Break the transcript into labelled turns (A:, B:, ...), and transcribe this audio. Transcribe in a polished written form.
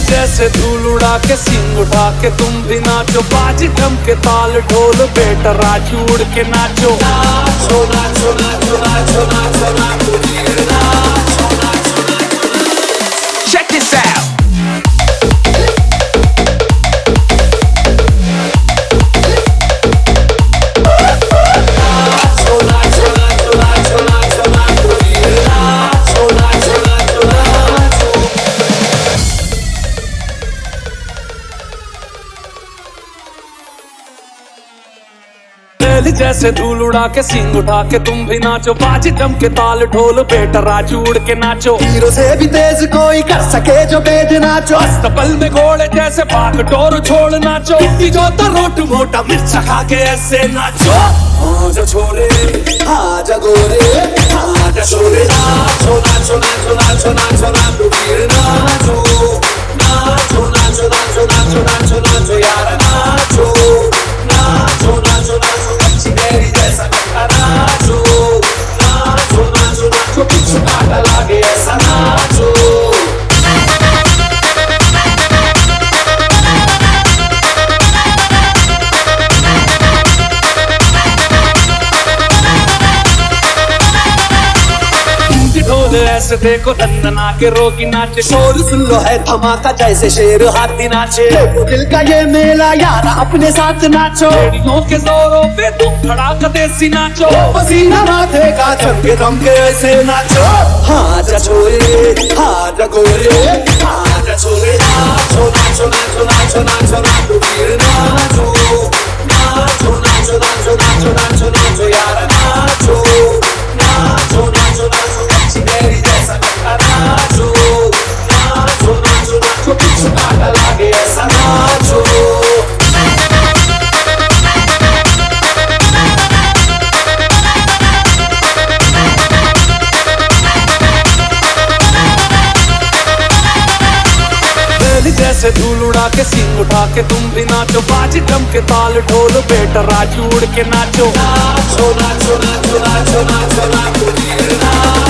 A: जैसे धूल उड़ा के सींग उठा के तुम भी नाचो, बाजी थम के ताल ढोल बेटा राजू उड़ के नाचो। नाचो नाचो नाचो नाचो नाचो नाचो नाचो नाचो। Check this out. जैसे धूल उड़ा के सींग उठा के तुम भी नाचो, बाजी दम के ताल ढोल बेटा राजू उड़ के नाचो।
B: तीरों से भी तेज कोई कर सके जो बेद नाचो,
A: अस्तबल में घोड़े जैसे भाग टोर छोड़ नाचो। इतनी जो रोट मोटा मिर्चा खा के ऐसे नाचो।
B: आजा छोरे आजा गोरे आजा छोरे, नाचो नाचो नाचो नाचो नाचो नाचो वीर नाचो नाचो नाचो नाचो नाचो नाचो नाचो यार नाचो नाचो नाचो नाचो अच्छी मेरी जैसा नाचो नाचो नाचो नाचो पीछे काटा लागे ऐसा नाचो।
A: ऐसे देखो दंदना के रोगी नाचे,
B: शोर सुन लो है धमाका जैसे शेर हाथी नाचे। दिल का ये मेला यार अपने साथ नाचो,
A: रेडियो के जोरों पे तुम धड़ाका देसी नाचो।
B: पसीना माथे का चमके दम के ऐसे नाचो। हाँ जा छोरे हाँ जा गोरे हाँ जा छोरे, नाचो नाचो नाचो नाचो नाचो नाचो वीर नाचो नाचो नाचो नाचो नाचो नाचो नाचो यार नाचो नाचो नाचो नाचो अच्छी मेरी जैसा नाचो नाचो नाचो नाचो पीछे काटा लागे ऐसा नाचो।
A: जैसे धूल उड़ा के सींग उठा के तुम भी नाचो, बाजी दम के ताल ढोल बेटा राजू उड़ के नाचो।
B: नाचो नाचो नाचो नाचो नाचो नाचो वीर नाचो।